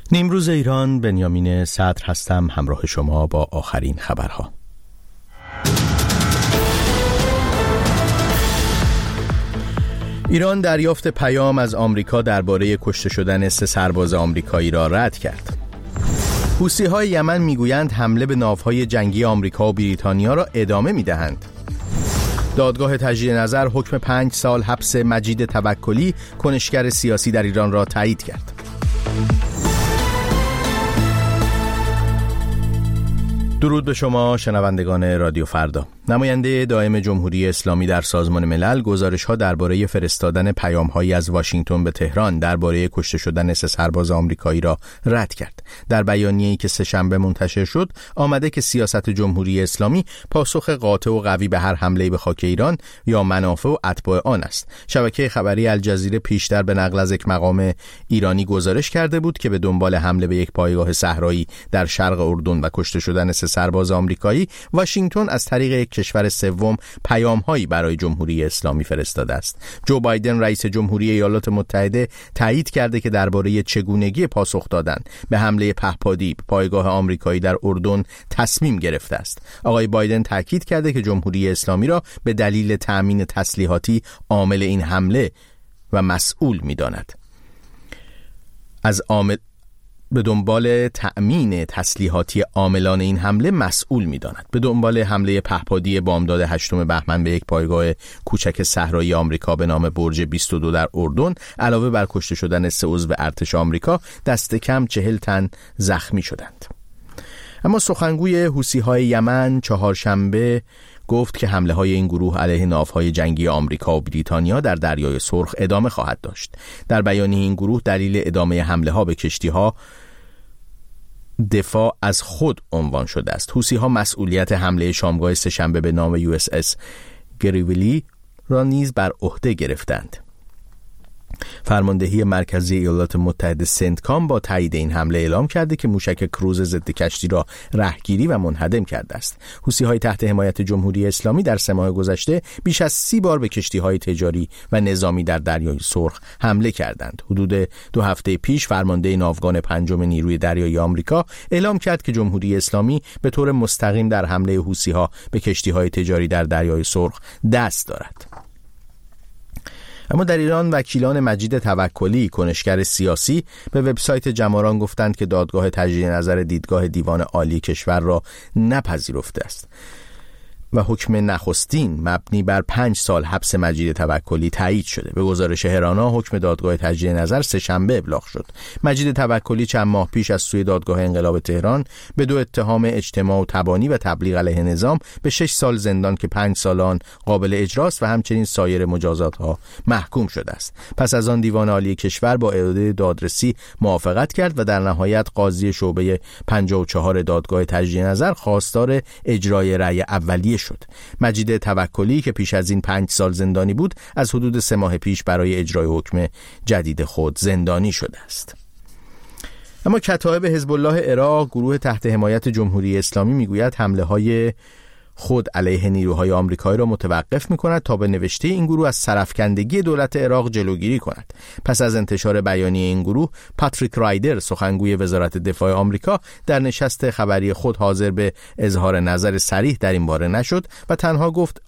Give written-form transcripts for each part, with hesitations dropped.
نیمروز ایران، بنیامین صدر هستم، همراه شما با آخرین خبرها. ایران دریافت پیام از آمریکا درباره کشته شدن 3 سرباز آمریکایی را رد کرد. حوثی‌های یمن میگویند حمله به ناوهای جنگی آمریکا و بریتانیا را ادامه میدهند. دادگاه تجدید نظر حکم 5 سال حبس مجید توکلی، کنشگر سیاسی در ایران، را تایید کرد. درود به شما شنوندگان رادیو فردا. نماینده دائم جمهوری اسلامی در سازمان ملل گزارش‌ها درباره فرستادن پیام‌هایی از واشنگتن به تهران درباره کشته شدن 3 سرباز آمریکایی را رد کرد. در بیانیه‌ای که سه‌شنبه منتشر شد، آمده که سیاست جمهوری اسلامی پاسخ قاطع و قوی به هر حمله به خاک ایران یا منافع و اتباع آن است. شبکه خبری الجزیره پیشتر به نقل از یک مقام ایرانی گزارش کرده بود که به دنبال حمله به یک پایگاه صحرایی در شرق اردن و کشته شدن 3 سرباز آمریکایی، واشنگتن از طریق یک کشور سوم پیام‌هایی برای جمهوری اسلامی فرستاده است. جو بایدن رئیس جمهوری ایالات متحده تایید کرده که درباره چگونگی پاسخ دادن به حمله پهپادی به پایگاه آمریکایی در اردن تصمیم گرفته است. آقای بایدن تاکید کرده که جمهوری اسلامی را به دلیل تأمین تسلیحاتی عامل این حمله و مسئول می‌داند. به دنبال تأمین تسلیحاتی عاملان این حمله مسئول می‌داند. به دنبال حمله پهپادی بامداد 8 بهمن به یک پایگاه کوچک صحرایی آمریکا به نام برج 22 در اردن، علاوه بر کشته شدن 3 عضو ارتش آمریکا، دست کم 40 تن زخمی شدند. اما سخنگوی حوثی‌های یمن چهارشنبه گفت که حمله‌های این گروه علیه ناوهای جنگی آمریکا و بریتانیا در دریای سرخ ادامه خواهد داشت. در بیانیه این گروه دلیل ادامه حمله‌ها به کشتی‌ها دفاع از خود عنوان شده است. حوثی‌ها مسئولیت حمله شامگاه سه‌شنبه به نام USS گریولی را نیز بر عهده گرفتند. فرماندهی مرکزی ایالات متحده سنتکام با تایید این حمله اعلام کرده که موشک کروز ضد کشتی را رهگیری و منهدم کرده است. حوثی‌های تحت حمایت جمهوری اسلامی در 3 ماه گذشته بیش از 30 بار به کشتی‌های تجاری و نظامی در دریای سرخ حمله کردند. حدود 2 هفته پیش فرمانده ناوگان 5 نیروی دریایی آمریکا اعلام کرد که جمهوری اسلامی به طور مستقیم در حمله حوثی‌ها به کشتی‌های تجاری در دریای سرخ دست دارد. اما در ایران وکیلان مجید توکلی، کنشگر سیاسی، به وبسایت جماران گفتند که دادگاه تجدید نظر دیدگاه دیوان عالی کشور را نپذیرفته است و حکم نخستین مبنی بر 5 سال حبس مجید توکلی تایید شده. به گزارش هرانا حکم دادگاه تجدید نظر سه‌شنبه ابلاغ شد. مجید توکلی چند ماه پیش از سوی دادگاه انقلاب تهران به 2 اتهام اجتماع و تبانی و تبلیغ علیه نظام به 6 سال زندان که 5 سال آن قابل اجراست و همچنین سایر مجازات‌ها محکوم شده است. پس از آن دیوان عالی کشور با اعاده دادرسی موافقت کرد و در نهایت قاضی شعبه 54 دادگاه تجدید نظر خواستار اجرای رأی اولیه شد. مجید توکلی که پیش از این 5 سال زندانی بود، از حدود 3 ماه پیش برای اجرای حکم جدید خود زندانی شده است. اما کتایب حزب الله عراق، گروه تحت حمایت جمهوری اسلامی، میگوید حمله‌های خود علیه نیروهای آمریکایی را متوقف می‌کند تا به نوشته این گروه از سرافکندگی دولت عراق جلوگیری کند. پس از انتشار بیانیه این گروه، پاتریک رایدر، سخنگوی وزارت دفاع آمریکا، در نشست خبری خود حاضر به اظهار نظر صریح در این باره نشد و تنها گفت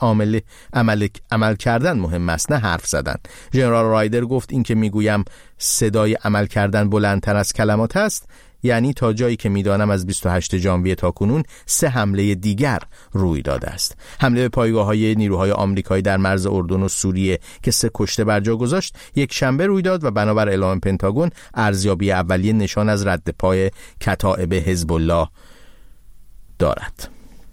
عمل کردن مهم است، نه حرف زدن. ژنرال رایدر گفت این که میگویم صدای عمل کردن بلندتر از کلمات است، یعنی تا جایی که میدانم از 28 ژانویه تا کنون 3 حمله دیگر روی داده است. حمله به پایگاه‌های نیروهای آمریکایی در مرز اردن و سوریه که 3 کشته بر جا گذاشت یک شنبه روی داد و بنابر اعلام پنتاگون ارزیابی اولیه نشان از رد پای کتایب حزب الله دارد.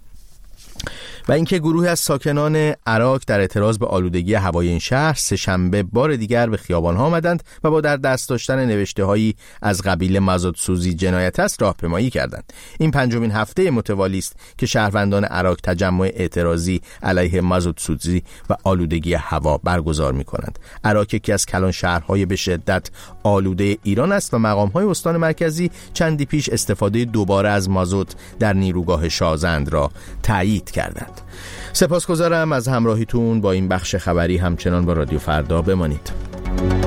و اینکه گروهی از ساکنان عراق در اعتراض به آلودگی هوای این شهر سه‌شنبه بار دیگر به خیابان‌ها آمدند و با در دست داشتن نوشته‌هایی از قبیل مازوتسوزی جنایت است راهپیمایی کردند. این 5مین هفته متوالی است که شهروندان عراق تجمع اعتراضی علیه مازوتسوزی و آلودگی هوا برگزار می‌کنند. عراق یکی از کلان شهرهای به شدت آلوده ایران است و مقام‌های استان مرکزی چندی پیش استفاده دوباره از مازوت در نیروگاه شازند را تایید کردند. سپاسگزارم از همراهیتون با این بخش خبری. همچنان با رادیو فردا بمانید.